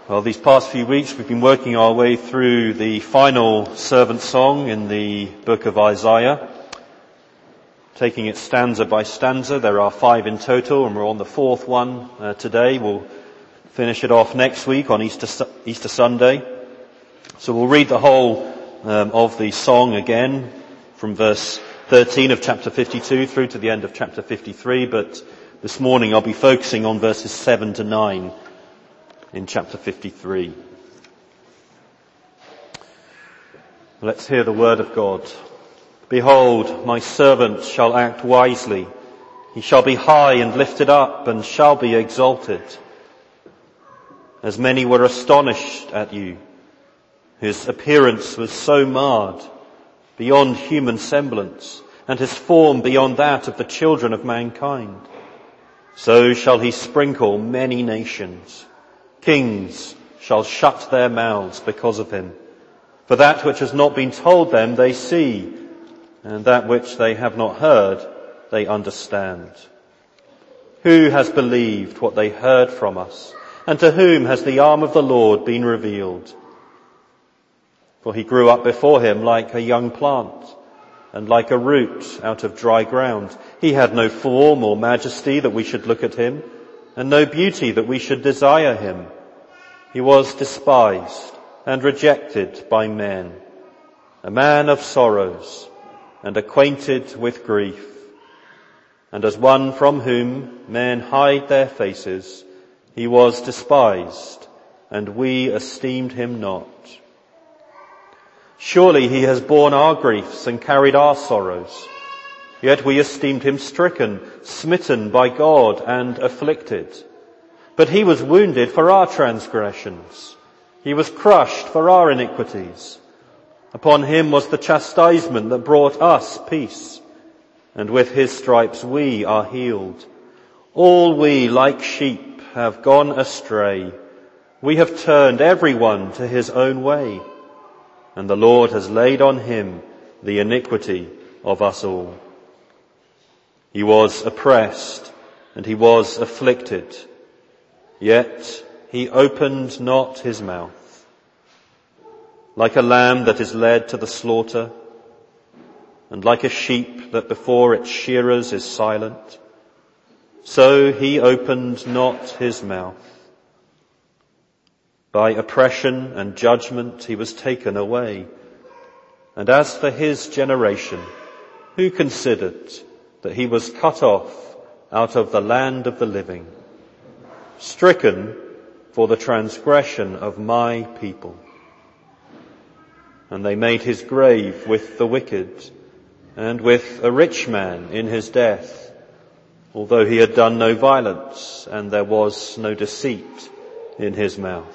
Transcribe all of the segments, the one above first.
Well, these past few weeks we've been working our way through the final servant song in the book of Isaiah, taking it stanza by stanza. There are 5 in total, and we're on the 4th one today. We'll finish it off next week on Easter Sunday. So we'll read the whole of the song again from verse 13 of chapter 52 through to the end of chapter 53, but this morning I'll be focusing on verses 7 to 9 in chapter 53. Let's hear the word of God. Behold, my servant shall act wisely. He shall be high and lifted up and shall be exalted. As many were astonished at you, his appearance was so marred beyond human semblance, and his form beyond that of the children of mankind. So shall he sprinkle many nations. Kings shall shut their mouths because of him. For that which has not been told them they see, and that which they have not heard they understand. Who has believed what they heard from us, and to whom has the arm of the Lord been revealed? For he grew up before him like a young plant, and like a root out of dry ground. He had no form or majesty that we should look at him, and no beauty that we should desire him. He was despised and rejected by men, a man of sorrows and acquainted with grief. And as one from whom men hide their faces, he was despised, and we esteemed him not. Surely he has borne our griefs and carried our sorrows. Yet we esteemed him stricken, smitten by God, and afflicted. But he was wounded for our transgressions. He was crushed for our iniquities. Upon him was the chastisement that brought us peace, and with his stripes we are healed. All we, like sheep, have gone astray. We have turned everyone to his own way, and the Lord has laid on him the iniquity of us all. He was oppressed, and he was afflicted, yet he opened not his mouth. Like a lamb that is led to the slaughter, and like a sheep that before its shearers is silent, so he opened not his mouth. By oppression and judgment he was taken away. And as for his generation, who considered that he was cut off out of the land of the living, stricken for the transgression of my people? And they made his grave with the wicked, and with a rich man in his death, although he had done no violence, and there was no deceit in his mouth.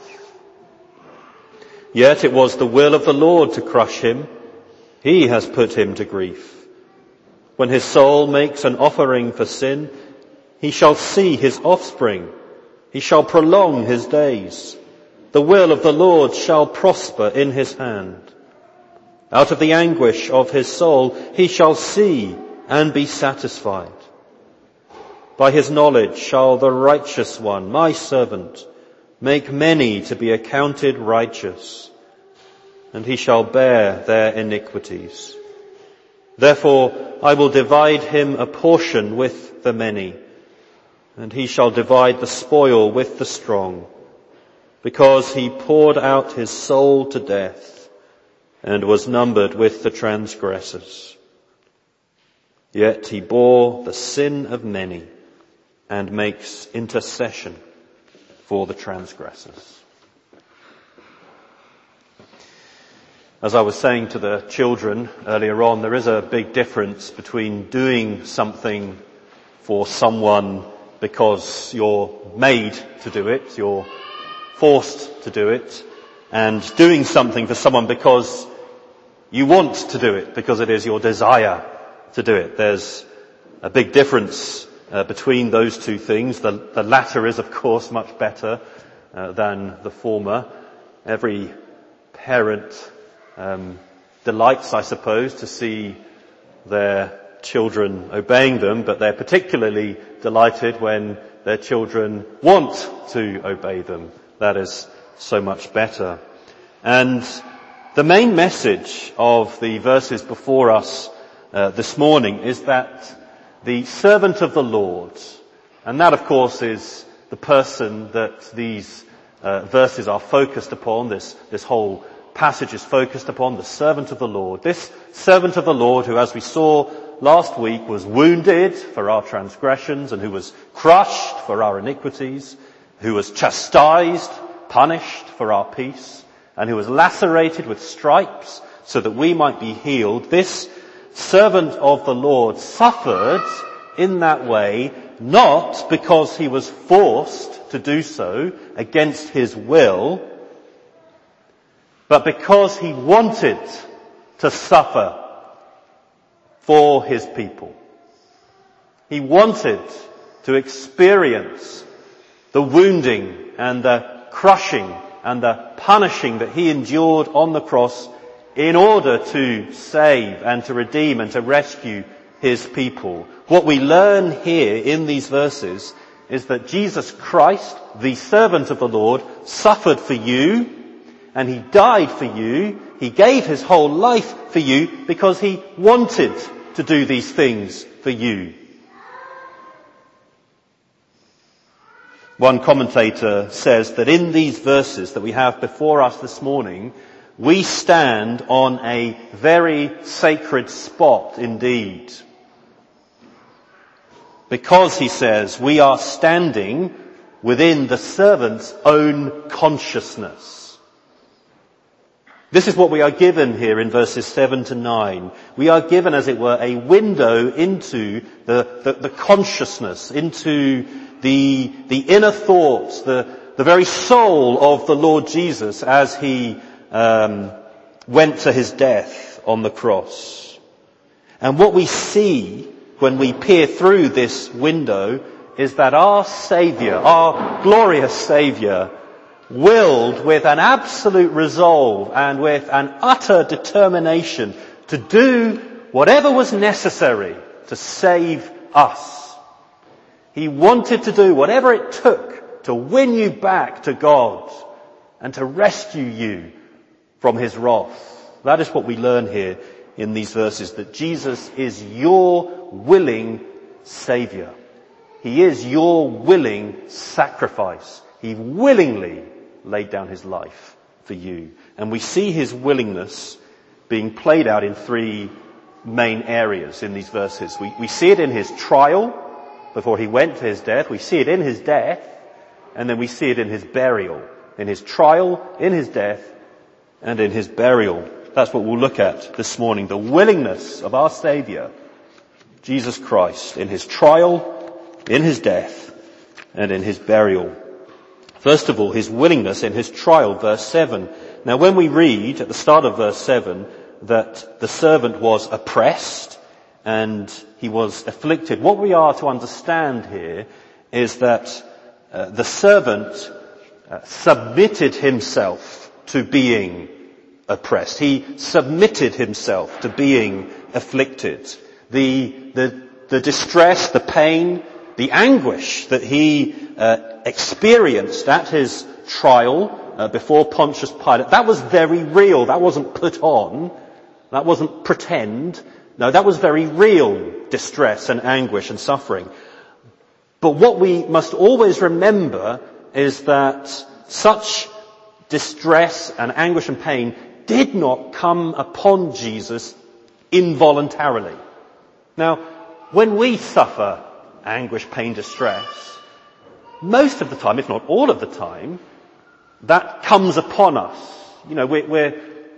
Yet it was the will of the Lord to crush him. He has put him to grief. When his soul makes an offering for sin, he shall see his offspring. He shall prolong his days. The will of the Lord shall prosper in his hand. Out of the anguish of his soul he shall see and be satisfied. By his knowledge shall the righteous one, my servant, make many to be accounted righteous, and he shall bear their iniquities. Therefore I will divide him a portion with the many, and he shall divide the spoil with the strong, because he poured out his soul to death, and was numbered with the transgressors. Yet he bore the sin of many, and makes intercession for the transgressors. As I was saying to the children earlier on, there is a big difference between doing something for someone because you're made to do it, you're forced to do it, and doing something for someone because you want to do it, because it is your desire to do it. There's a big difference between those two things. The latter is, of course, much better than the former. Every parent delights, I suppose, to see their children obeying them, but they're particularly delighted when their children want to obey them. That is so much better. And the main message of the verses before us this morning is that the servant of the Lord, and that of course is the person that these verses are focused upon, this whole passage is focused upon, the servant of the Lord. This servant of the Lord who, as we saw last week, was wounded for our transgressions and who was crushed for our iniquities, who was chastised, punished for our peace, and who was lacerated with stripes so that we might be healed. This servant of the Lord suffered in that way, not because he was forced to do so against his will, but because he wanted to suffer for his people. He wanted to experience the wounding and the crushing and the punishing that he endured on the cross in order to save and to redeem and to rescue his people. What we learn here in these verses is that Jesus Christ, the servant of the Lord, suffered for you, and he died for you. He gave his whole life for you because he wanted to do these things for you. One commentator says that in these verses that we have before us this morning, we stand on a very sacred spot indeed. Because, he says, we are standing within the servant's own consciousness. This is what we are given here in verses 7 to 9. We are given, as it were, a window into the consciousness, into the inner thoughts, the very soul of the Lord Jesus as he went to his death on the cross. And what we see when we peer through this window is that our Saviour, our glorious Saviour, willed with an absolute resolve and with an utter determination to do whatever was necessary to save us. He wanted to do whatever it took to win you back to God and to rescue you from his wrath. That is what we learn here in these verses, that Jesus is your willing Saviour. He is your willing sacrifice. He willingly laid down his life for you. And we see his willingness being played out in three main areas in these verses. We see it in his trial before he went to his death. We see it in his death, and then we see it in his burial. In his trial, in his death, and in his burial. That's what we'll look at this morning. The willingness of our Saviour, Jesus Christ, in his trial, in his death, and in his burial. First of all, his willingness in his trial, verse 7. Now when we read at the start of verse 7 that the servant was oppressed and he was afflicted, what we are to understand here is that the servant submitted himself to being oppressed. He submitted himself to being afflicted. The distress, the pain, the anguish that he experienced at his trial before Pontius Pilate, that was very real. That wasn't put on. That wasn't pretend. No, that was very real distress and anguish and suffering. But what we must always remember is that such distress and anguish and pain did not come upon Jesus involuntarily. Now, when we suffer anguish, pain, distress, most of the time, if not all of the time, that comes upon us. You know, we're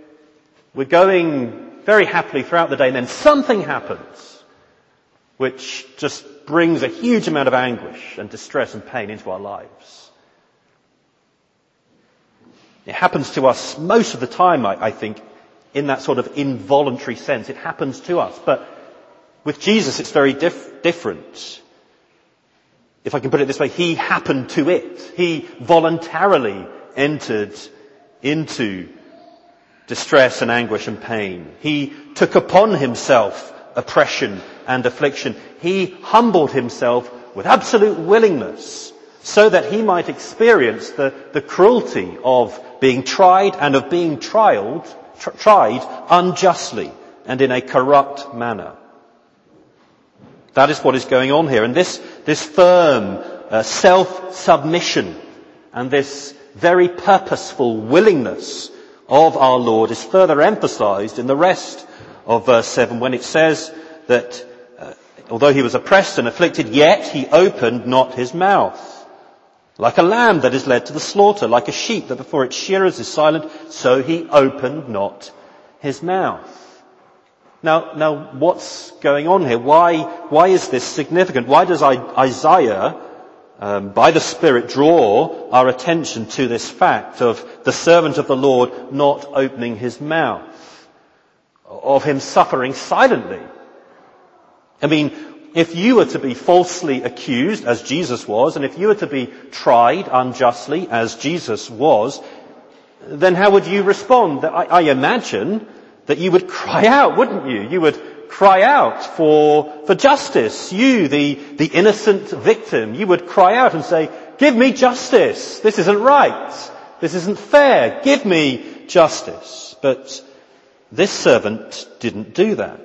going very happily throughout the day, and then something happens which just brings a huge amount of anguish and distress and pain into our lives. It happens to us most of the time, I think, in that sort of involuntary sense. It happens to us. But with Jesus, it's very different. If I can put it this way, he happened to it. He voluntarily entered into distress and anguish and pain. He took upon himself oppression and affliction. He humbled himself with absolute willingness so that he might experience the cruelty of being tried and of being tried unjustly and in a corrupt manner. That is what is going on here. And this firm self-submission and this very purposeful willingness of our Lord is further emphasized in the rest of verse 7 when it says that although he was oppressed and afflicted, yet he opened not his mouth. Like a lamb that is led to the slaughter, like a sheep that before its shearers is silent, so he opened not his mouth. Now, what's going on here? Why is this significant? Why does Isaiah, by the Spirit, draw our attention to this fact of the servant of the Lord not opening his mouth, of him suffering silently? I mean, if you were to be falsely accused, as Jesus was, and if you were to be tried unjustly, as Jesus was, then how would you respond? I imagine that you would cry out, wouldn't you? You would cry out for justice. You, the innocent victim, you would cry out and say, give me justice. This isn't right. This isn't fair. Give me justice. But this servant didn't do that.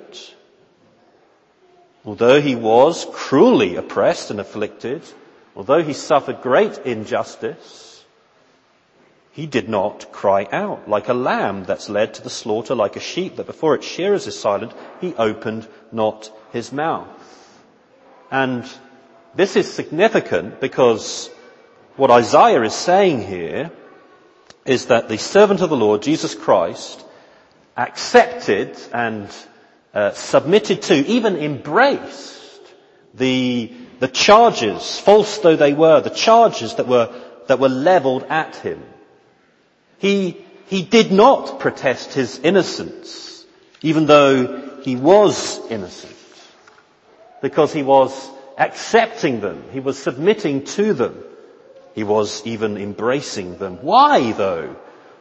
Although he was cruelly oppressed and afflicted, although he suffered great injustice, he did not cry out. Like a lamb that's led to the slaughter, like a sheep that before its shearers is silent, he opened not his mouth. And this is significant because what Isaiah is saying here is that the servant of the Lord, Jesus Christ, accepted and submitted to, even embraced the charges, false though they were, the charges that were levelled at him. He did not protest his innocence, even though he was innocent, because he was accepting them, he was submitting to them, he was even embracing them. Why though?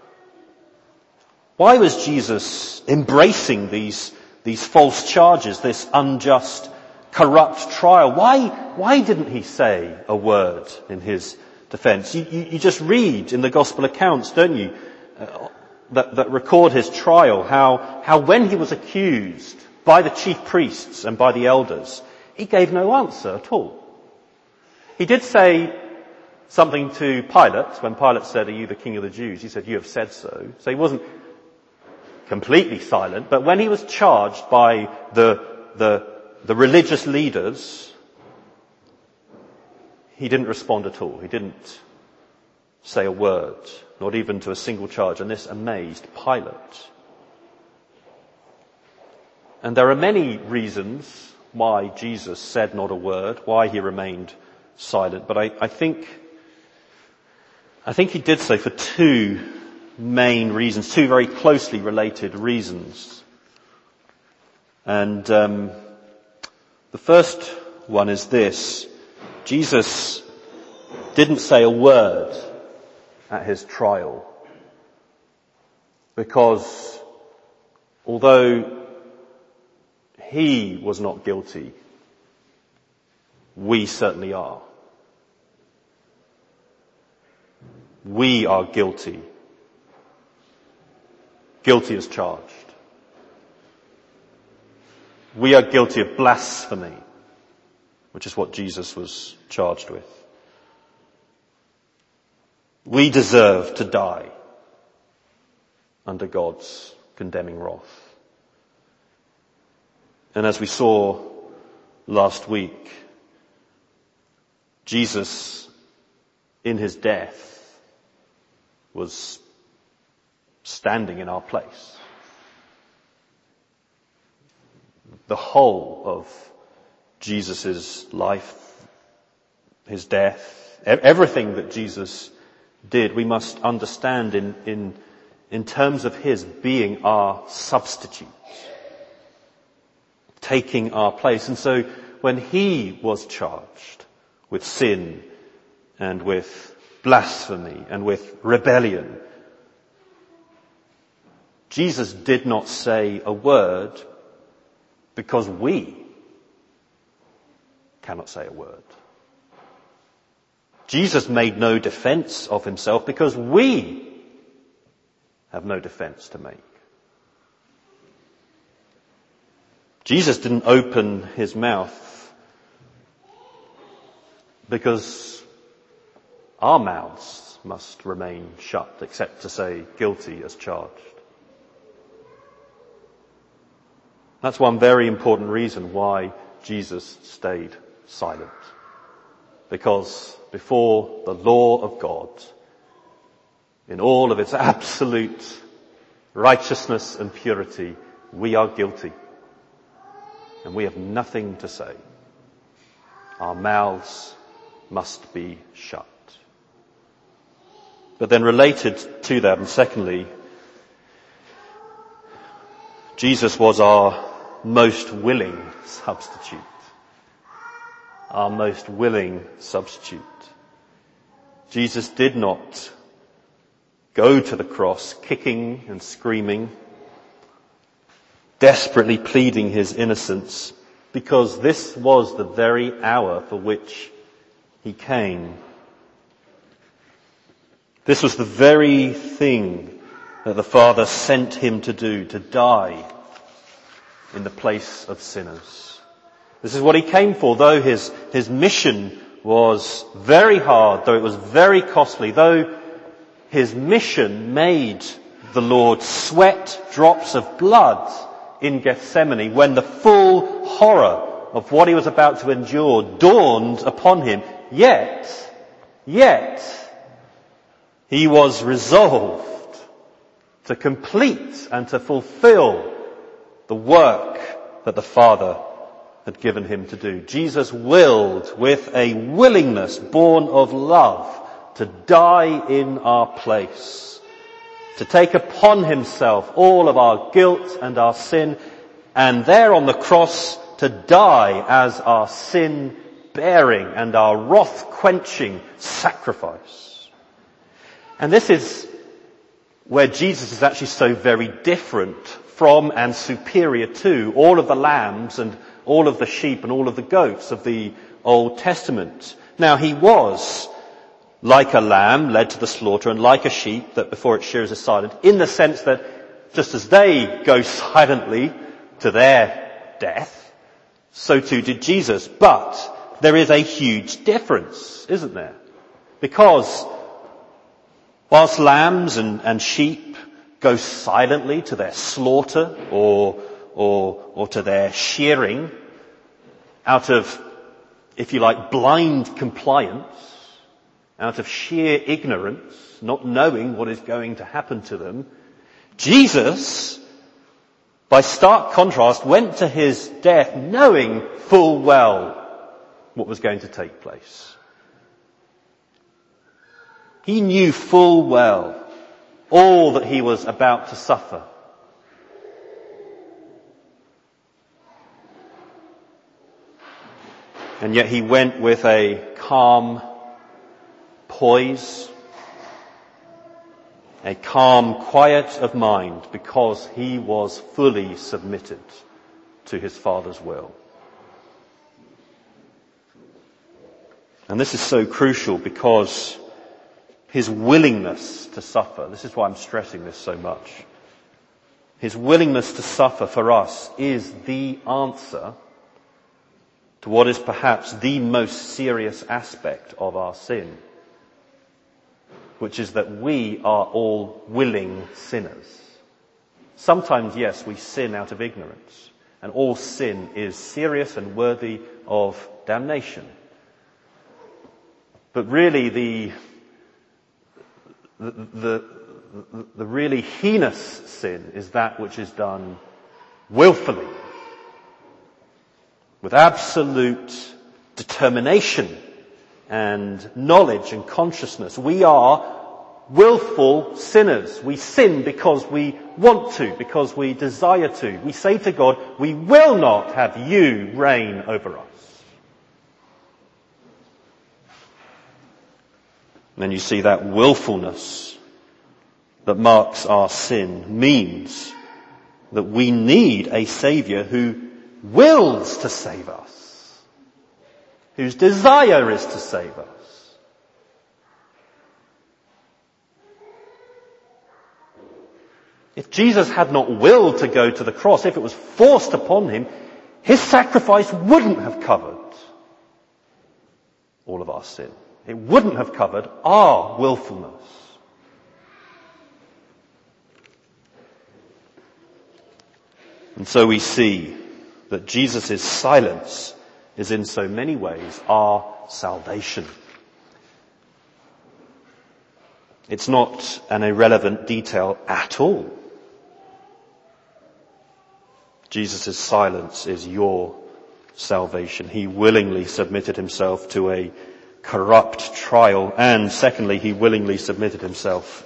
Why was Jesus embracing these false charges, this unjust, corrupt trial? Why didn't he say a word in his defense? You just read in the gospel accounts, don't you, that record his trial, how when he was accused by the chief priests and by the elders, he gave no answer at all. He did say something to Pilate when Pilate said, "Are you the king of the Jews?" He said, "You have said so." So he wasn't completely silent, but when he was charged by the religious leaders, he didn't respond at all. He didn't say a word, not even to a single charge, and this amazed Pilate. And there are many reasons why Jesus said not a word, why he remained silent, but I think he did so for two main reasons, two very closely related reasons. And the first one is this: Jesus didn't say a word at his trial because although he was not guilty, we certainly are. We are guilty. Guilty as charged. We are guilty of blasphemy, which is what Jesus was charged with. We deserve to die under God's condemning wrath. And as we saw last week, Jesus, in his death, was standing in our place. The whole of Jesus' life, his death, everything that Jesus did, we must understand in terms of his being our substitute, taking our place. And so when he was charged with sin and with blasphemy and with rebellion, Jesus did not say a word because we cannot say a word. Jesus made no defense of himself because we have no defense to make. Jesus didn't open his mouth because our mouths must remain shut, except to say guilty as charged. That's one very important reason why Jesus stayed silent. Because before the law of God, in all of its absolute righteousness and purity, we are guilty. And we have nothing to say. Our mouths must be shut. But then related to that, and secondly, Jesus was our most willing substitute. Our most willing substitute. Jesus did not go to the cross kicking and screaming, desperately pleading his innocence, because this was the very hour for which he came. This was the very thing that the Father sent him to do, to die in the place of sinners. This is what he came for, though his mission was very hard, though it was very costly, though his mission made the Lord sweat drops of blood in Gethsemane when the full horror of what he was about to endure dawned upon him. Yet, he was resolved to complete and to fulfill the work that the Father had given him to do. Jesus willed with a willingness born of love to die in our place, to take upon himself all of our guilt and our sin, and there on the cross to die as our sin-bearing and our wrath-quenching sacrifice. And this is where Jesus is actually so very different from and superior to all of the lambs and all of the sheep and all of the goats of the Old Testament. Now, he was like a lamb led to the slaughter and like a sheep that before its shearers is silent, in the sense that just as they go silently to their death, so too did Jesus. But there is a huge difference, isn't there? Because whilst lambs and sheep go silently to their slaughter or to their shearing out of, if you like, blind compliance, out of sheer ignorance, not knowing what is going to happen to them, Jesus, by stark contrast, went to his death knowing full well what was going to take place. He knew full well all that he was about to suffer. And yet he went with a calm poise, a calm quiet of mind, because he was fully submitted to his Father's will. And this is so crucial because his willingness to suffer, this is why I'm stressing this so much, his willingness to suffer for us is the answer to what is perhaps the most serious aspect of our sin, which is that we are all willing sinners. Sometimes, yes, we sin out of ignorance, and all sin is serious and worthy of damnation. But really the really heinous sin is that which is done willfully, with absolute determination and knowledge and consciousness. We are willful sinners. We sin because we want to, because we desire to. We say to God, we will not have you reign over us. And then you see that willfulness that marks our sin means that we need a Saviour who wills to save us, whose desire is to save us. If Jesus had not willed to go to the cross, if it was forced upon him, his sacrifice wouldn't have covered all of our sin. It wouldn't have covered our willfulness. And so we see that Jesus' silence is in so many ways our salvation. It's not an irrelevant detail at all. Jesus' silence is your salvation. He willingly submitted himself to a corrupt trial, and secondly, he willingly submitted himself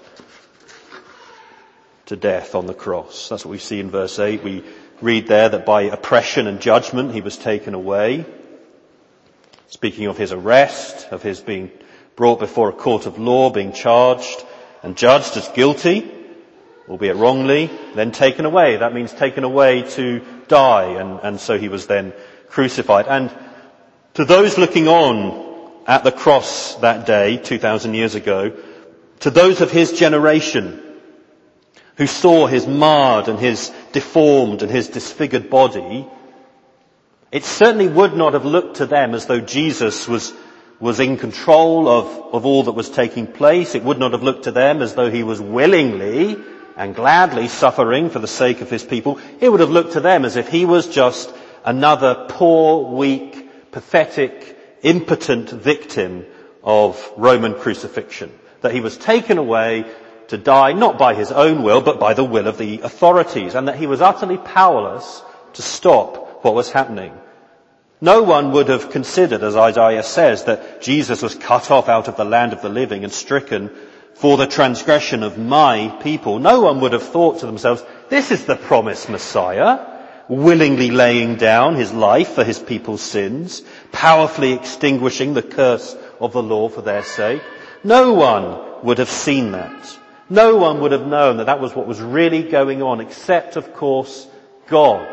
to death on the cross. That's what we see in verse 8. We read there that by oppression and judgment he was taken away. Speaking of his arrest, of his being brought before a court of law, being charged and judged as guilty, albeit wrongly, then taken away. That means taken away to die, and so he was then crucified. And to those looking on at the cross that day, 2,000 years ago, to those of his generation who saw his marred and his deformed and his disfigured body, it certainly would not have looked to them as though Jesus was in control of all that was taking place. It would not have looked to them as though he was willingly and gladly suffering for the sake of his people. It would have looked to them as if he was just another poor, weak, pathetic, impotent victim of Roman crucifixion. That he was taken away to die not by his own will, but by the will of the authorities, and that he was utterly powerless to stop what was happening. No one would have considered, as Isaiah says, that Jesus was cut off out of the land of the living and stricken for the transgression of my people. No one would have thought to themselves, this is the promised Messiah, willingly laying down his life for his people's sins, powerfully extinguishing the curse of the law for their sake. No one would have seen that. No one would have known that that was what was really going on, except, of course, God.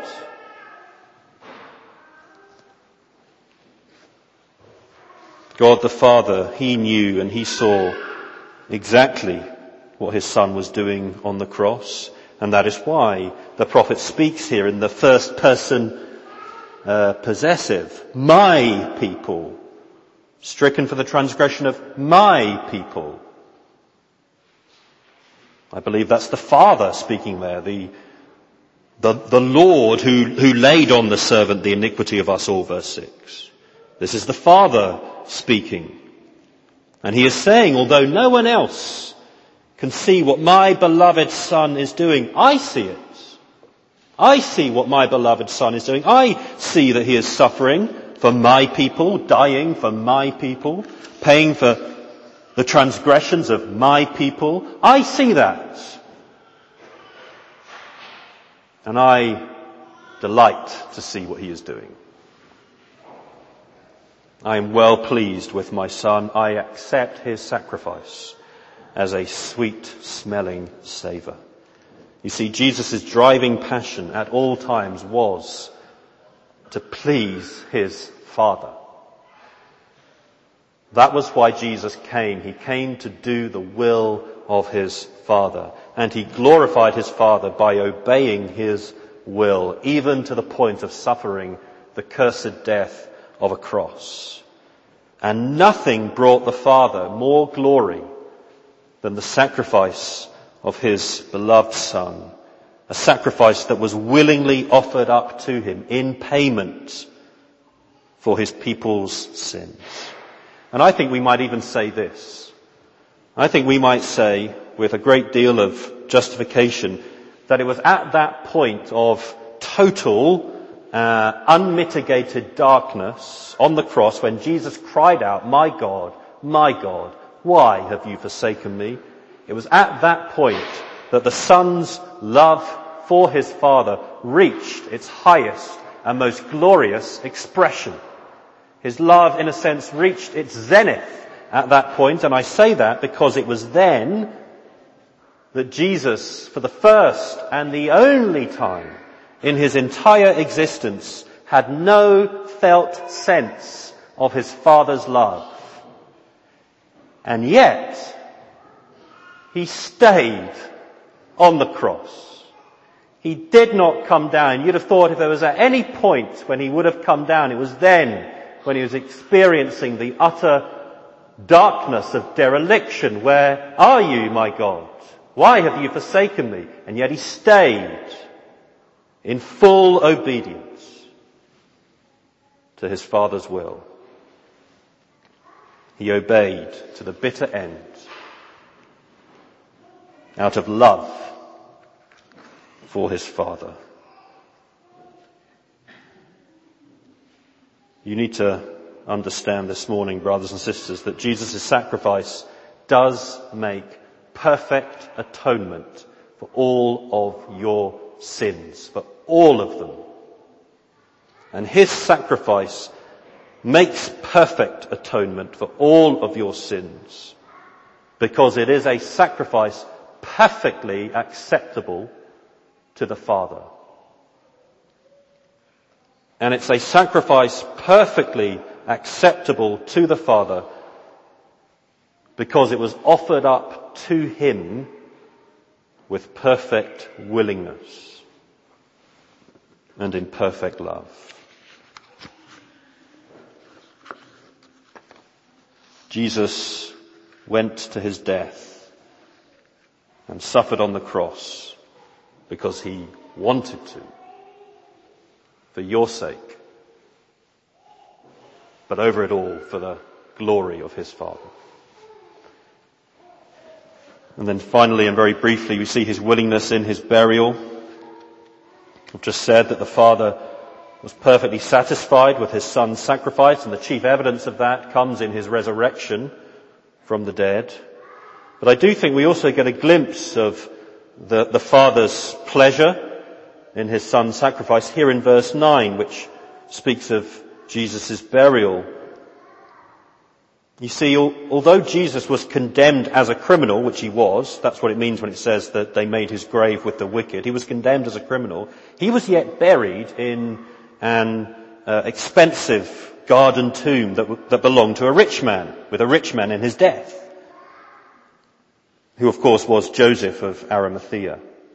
God the Father, he knew and he saw exactly what his Son was doing on the cross. And that is why the prophet speaks here in the first person possessive. My people, stricken for the transgression of my people. I believe that's the Father speaking there, the Lord who laid on the servant the iniquity of us all, verse 6. This is the Father speaking. And he is saying, although no one else can see what my beloved Son is doing, I see it. I see what my beloved Son is doing. I see that he is suffering for my people, dying for my people, paying for the transgressions of my people. I see that. And I delight to see what he is doing. I am well pleased with my Son. I accept his sacrifice as a sweet-smelling savour. You see, Jesus' driving passion at all times was to please his Father. That was why Jesus came. He came to do the will of his Father. And he glorified his Father by obeying his will, even to the point of suffering the cursed death of a cross. And nothing brought the Father more glory than the sacrifice of his beloved Son, a sacrifice that was willingly offered up to him in payment for his people's sins. And I think we might even say this. I think we might say, with a great deal of justification, that it was at that point of total, unmitigated darkness on the cross when Jesus cried out, my God, why have you forsaken me? It was at that point that the Son's love for his Father reached its highest and most glorious expression. His love, in a sense, reached its zenith at that point, and I say that because it was then that Jesus, for the first and the only time in his entire existence, had no felt sense of his Father's love. And yet, he stayed on the cross. He did not come down. You'd have thought if there was at any point when he would have come down, it was then when he was experiencing the utter darkness of dereliction. Where are you, my God? Why have you forsaken me? And yet he stayed in full obedience to his Father's will. He obeyed to the bitter end out of love for his Father. You need to understand this morning, brothers and sisters, that Jesus' sacrifice does make perfect atonement for all of your sins, for all of them. And his sacrifice makes perfect atonement for all of your sins, because it is a sacrifice perfectly acceptable to the Father. And it's a sacrifice perfectly acceptable to the Father because it was offered up to him with perfect willingness and in perfect love. Jesus went to his death and suffered on the cross because he wanted to, for your sake, but over it all for the glory of his Father. And then finally and very briefly, we see his willingness in his burial. I've just said that the Father was perfectly satisfied with his Son's sacrifice, and the chief evidence of that comes in his resurrection from the dead. But I do think we also get a glimpse of the Father's pleasure in his Son's sacrifice here in verse 9, which speaks of Jesus' burial. You see, although Jesus was condemned as a criminal, which he was, that's what it means when it says that they made his grave with the wicked. He was condemned as a criminal. He was yet buried in an expensive garden tomb that belonged to a rich man, with a rich man in his death, who of course was Joseph of Arimathea.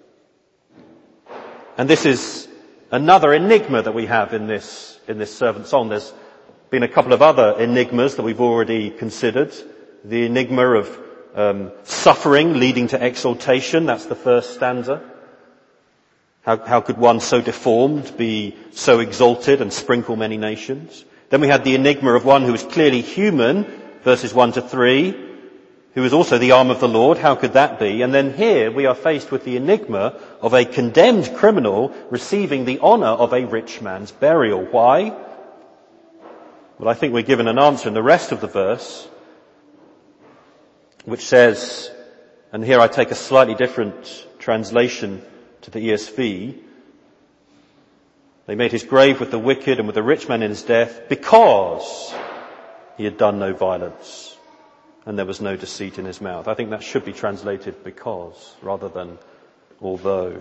And this is another enigma that we have in this servant song. There's been a couple of other enigmas that we've already considered. The enigma of suffering leading to exaltation, that's the first stanza. How could one so deformed be so exalted and sprinkle many nations? Then we had the enigma of one who was clearly human, verses 1 to 3, who was also the arm of the Lord. How could that be? And then here we are faced with the enigma of a condemned criminal receiving the honour of a rich man's burial. Why? Well, I think we're given an answer in the rest of the verse, which says, and here I take a slightly different translation to the ESV, they made his grave with the wicked and with the rich man in his death because he had done no violence and there was no deceit in his mouth. I think that should be translated because rather than although.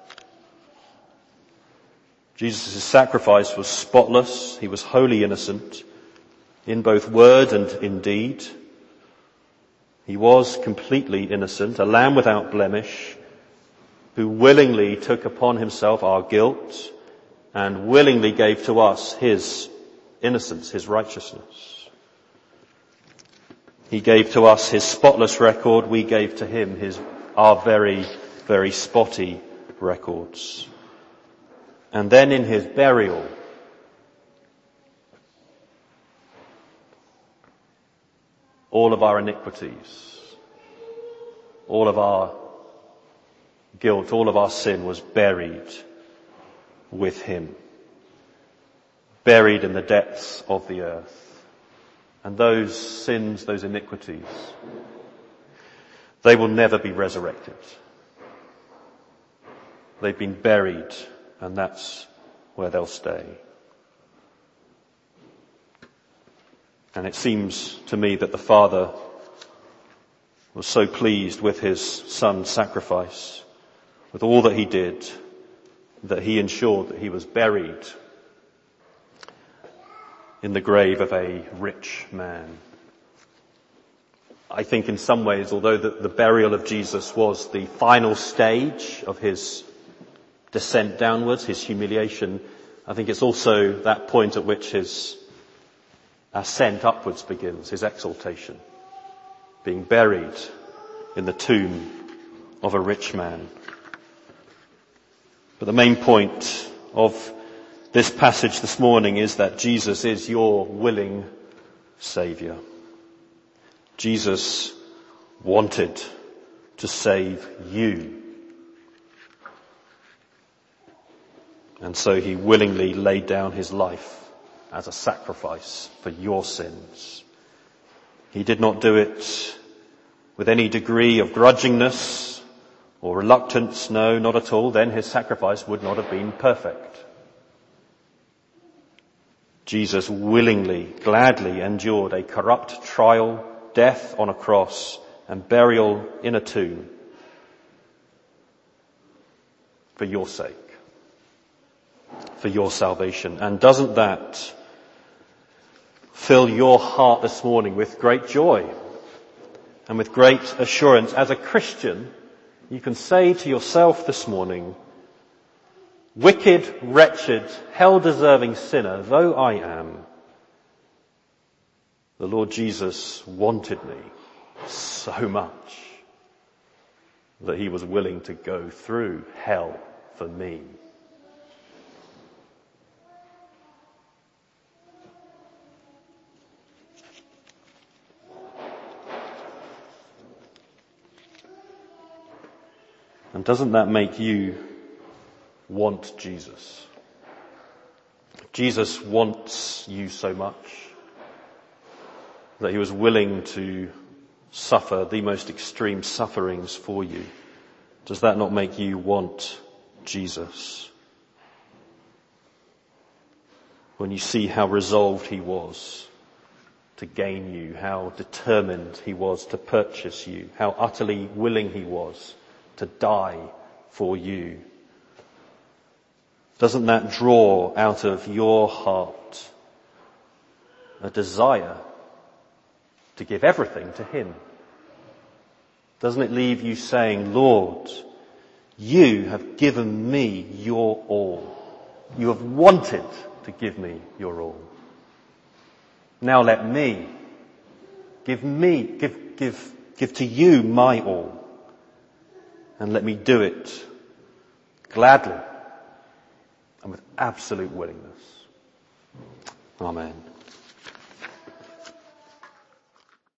Jesus' sacrifice was spotless. He was wholly innocent in both word and in deed. He was completely innocent, a lamb without blemish, who willingly took upon himself our guilt and willingly gave to us his innocence, his righteousness. He gave to us his spotless record. We gave to him our very, very spotty records. And then in his burial, all of our iniquities, all of our guilt, all of our sin was buried with him, buried in the depths of the earth. And those sins, those iniquities, they will never be resurrected. They've been buried, and that's where they'll stay. And it seems to me that the Father was so pleased with his Son's sacrifice, with all that he did, that he ensured that he was buried in the grave of a rich man. I think in some ways, although the burial of Jesus was the final stage of his descent downwards, his humiliation, I think it's also that point at which his ascent upwards begins, his exaltation, being buried in the tomb of a rich man. But the main point of this passage this morning is that Jesus is your willing Saviour. Jesus wanted to save you. And so he willingly laid down his life as a sacrifice for your sins. He did not do it with any degree of grudgingness or reluctance. No, not at all. Then his sacrifice would not have been perfect. Jesus willingly, gladly endured a corrupt trial, death on a cross, and burial in a tomb for your sake, for your salvation. And doesn't that fill your heart this morning with great joy and with great assurance? As a Christian, you can say to yourself this morning, wicked, wretched, hell-deserving sinner though I am, the Lord Jesus wanted me so much that he was willing to go through hell for me. And doesn't that make you want Jesus? Jesus wants you so much that he was willing to suffer the most extreme sufferings for you. Does that not make you want Jesus? When you see how resolved he was to gain you, how determined he was to purchase you, how utterly willing he was to die for you, doesn't that draw out of your heart a desire to give everything to him? Doesn't it leave you saying, Lord, you have given me your all. You have wanted to give me your all. Now let me give to you my all. And let me do it gladly and with absolute willingness. Amen.